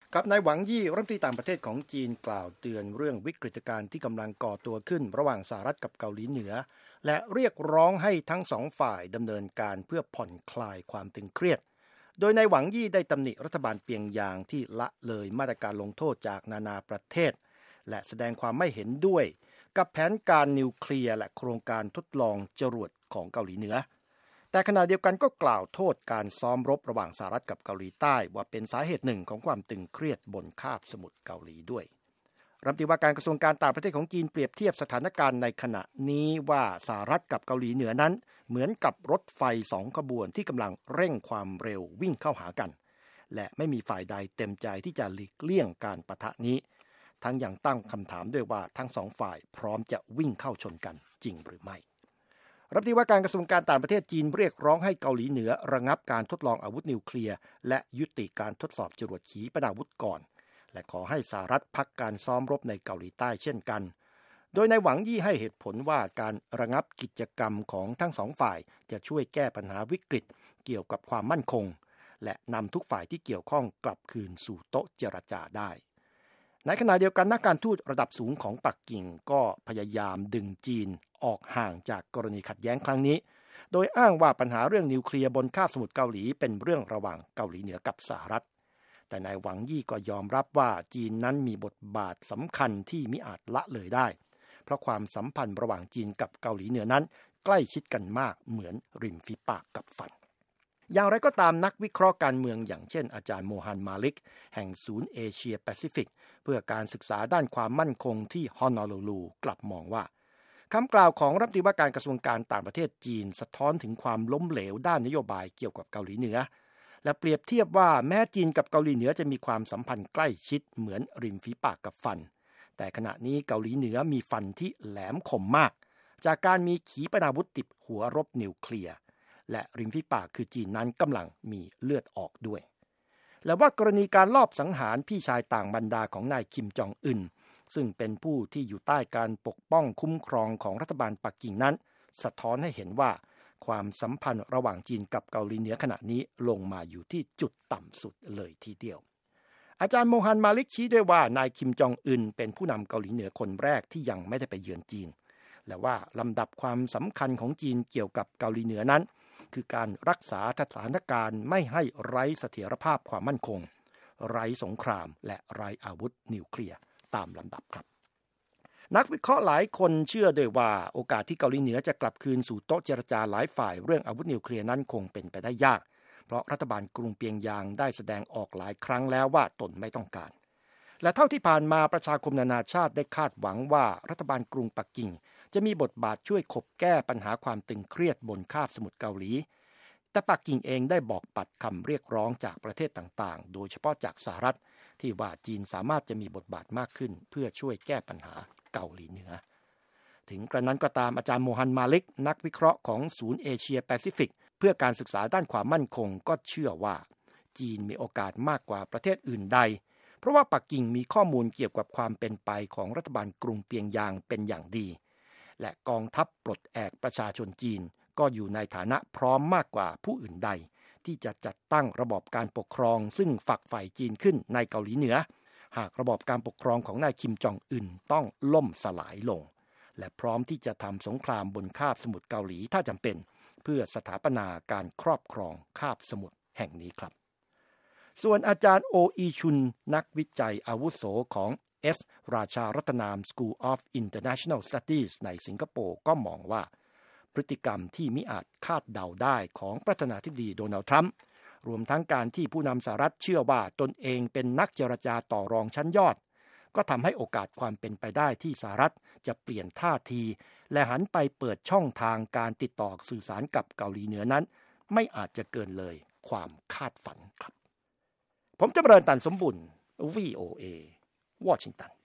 ครับนายหวังยี่รัฐมนตรีต่างประเทศของจีนกล่าวเตือนเรื่องวิกฤตการณ์ที่กำลังก่อตัวขึ้นระหว่างสหรัฐกับเกาหลีเหนือและเรียกร้องให้ทั้งสองฝ่ายดำเนินการเพื่อผ่อนคลายความตึงเครียดโดยนายหวังยี่ได้ตำหนิรัฐบาลเปียงยางที่ละเลยมาตรการลงโทษจากนานาประเทศและแสดงความไม่เห็นด้วยกับแผนการนิวเคลียร์และโครงการทดลองจรวดของเกาหลีเหนือแต่ขณะเดียวกันก็กล่าวโทษการซ้อมรบระหว่างสหรัฐกับเกาหลีใต้ว่าเป็นสาเหตุหนึ่งของความตึงเครียดบนคาบสมุทรเกาหลีด้วยรัฐมนตรีว่าการกระทรวงการต่างประเทศของจีนเปรียบเทียบสถานการณ์ในขณะนี้ว่าสหรัฐกับเกาหลีเหนือนั้นเหมือนกับรถไฟสองขบวนที่กำลังเร่งความเร็ววิ่งเข้าหากันและไม่มีฝ่ายใดเต็มใจที่จะหลีกเลี่ยงการปะทะนี้ทั้งยังตั้งคำถามด้วยว่าทั้งสองฝ่ายพร้อมจะวิ่งเข้าชนกันจริงหรือไม่รัฐมนตรีว่าการกระทรวงการต่างประเทศจีนเรียกร้องให้เกาหลีเหนือระงับการทดลองอาวุธนิวเคลียร์และยุติการทดสอบจรวดขีปนาวุธก่อนและขอให้สหรัฐพักการซ้อมรบในเกาหลีใต้เช่นกันโดยนายหวังยี่ให้เหตุผลว่าการระงับกิจกรรมของทั้งสองฝ่ายจะช่วยแก้ปัญหาวิกฤตเกี่ยวกับความมั่นคงและนำทุกฝ่ายที่เกี่ยวข้องกลับคืนสู่โต๊ะเจรจาได้ในขณะเดียวกันนักการทูตระดับสูงของปักกิ่งก็พยายามดึงจีนออกห่างจากกรณีขัดแย้งครั้งนี้โดยอ้างว่าปัญหาเรื่องนิวเคลียร์บนคาบสมุทรเกาหลีเป็นเรื่องระหว่างเกาหลีเหนือกับสหรัฐแต่นายหวังยี่ก็ยอมรับว่าจีนนั้นมีบทบาทสำคัญที่มิอาจละเลยได้เพราะความสัมพันธ์ระหว่างจีนกับเกาหลีเหนือนั้นใกล้ชิดกันมากเหมือนริมฝีปากกับฟันอย่างไรก็ตามนักวิเคราะห์การเมืองอย่างเช่นอาจารย์โมฮันมาลิกแห่งศูนย์เอเชียแปซิฟิกเพื่อการศึกษาด้านความมั่นคงที่ฮอนอลูลูกลับมองว่าคำกล่าวของรัฐมนตรีว่าการกระทรวงการต่างประเทศจีนสะท้อนถึงความล้มเหลวด้านนโยบายเกี่ยวกับเกาหลีเหนือและเปรียบเทียบว่าแม้จีนกับเกาหลีเหนือจะมีความสัมพันธ์ใกล้ชิดเหมือนริมฝีปากกับฟันแต่ขณะนี้เกาหลีเหนือมีฟันที่แหลมคมมากจากการมีขีปนาวุธติดหัวรบนิวเคลียร์และริมฝีปากคือจีนนั้นกำลังมีเลือดออกด้วยและว่ากรณีการลอบสังหารพี่ชายต่างบรรดาของนายคิมจองอึนซึ่งเป็นผู้ที่อยู่ใต้การปกป้องคุ้มครองของรัฐบาลปักกิ่งนั้นสะท้อนให้เห็นว่าความสัมพันธ์ระหว่างจีนกับเกาหลีเหนือขณะนี้ลงมาอยู่ที่จุดต่ำสุดเลยทีเดียวอาจารย์โมฮันมาลิกชี้ด้วยว่านายคิมจองอึนเป็นผู้นำเกาหลีเหนือคนแรกที่ยังไม่ได้ไปเยือนจีนและว่าลำดับความสำคัญของจีนเกี่ยวกับเกาหลีเหนือนั้นคือการรักษาสถานการณ์ไม่ให้ไร้เสถียรภาพความมั่นคงไร้สงครามและไร้อาวุธนิวเคลียร์ตามลำดับครับนักวิเคราะห์หลายคนเชื่อด้วยว่าโอกาสที่เกาหลีเหนือจะกลับคืนสู่โต๊ะเจรจาหลายฝ่ายเรื่องอาวุธนิวเคลียร์นั้นคงเป็นไปได้ยากเพราะรัฐบาลกรุงเปียงยางได้แสดงออกหลายครั้งแล้วว่าตนไม่ต้องการและเท่าที่ผ่านมาประชาคมนานาชาติได้คาดหวังว่ารัฐบาลกรุงปักกิ่งจะมีบทบาทช่วยขบแก้ปัญหาความตึงเครียดบนคาบสมุทรเกาหลีแต่ปักกิ่งเองได้บอกปัดคำเรียกร้องจากประเทศต่างๆโดยเฉพาะจากสหรัฐที่ว่าจีนสามารถจะมีบทบาทมากขึ้นเพื่อช่วยแก้ปัญหาเกาหลีเหนือถึงกระนั้นก็ตามอาจารย์โมฮันมาลิกนักวิเคราะห์ของศูนย์เอเชียแปซิฟิกเพื่อการศึกษาด้านความมั่นคงก็เชื่อว่าจีนมีโอกาสมากกว่าประเทศอื่นใดเพราะว่าปักกิ่งมีข้อมูลเกี่ยวกับความเป็นไปของรัฐบาลกรุงเปียงยางเป็นอย่างดีและกองทัพปลดแอกประชาชนจีนก็อยู่ในฐานะพร้อมมากกว่าผู้อื่นใดที่จะจัดตั้งระบอบการปกครองซึ่งฝักใฝ่จีนขึ้นในเกาหลีเหนือหากระบอบการปกครองของนายคิมจองอึนต้องล่มสลายลงและพร้อมที่จะทำสงครามบนคาบสมุทรเกาหลีถ้าจำเป็นเพื่อสถาปนาการครอบครองคาบสมุทรแห่งนี้ครับส่วนอาจารย์โออีชุนนักวิจัยอาวุโสของราชารัตนาม School of International Studies ในสิงคโปร์ก็มองว่าพฤติกรรมที่มิอาจคาดเดาได้ของประธานาธิบดีโดนัลด์ทรัมป์รวมทั้งการที่ผู้นำสหรัฐเชื่อว่าตนเองเป็นนักเจรจาต่อรองชั้นยอดก็ทำให้โอกาสความเป็นไปได้ที่สหรัฐจะเปลี่ยนท่าทีและหันไปเปิดช่องทางการติดต่อสื่อสารกับเกาหลีเหนือนั้นไม่อาจจะเกินเลยความคาดฝันครับผมจำเริญ ตันสมบุญ VOA วอชิงตัน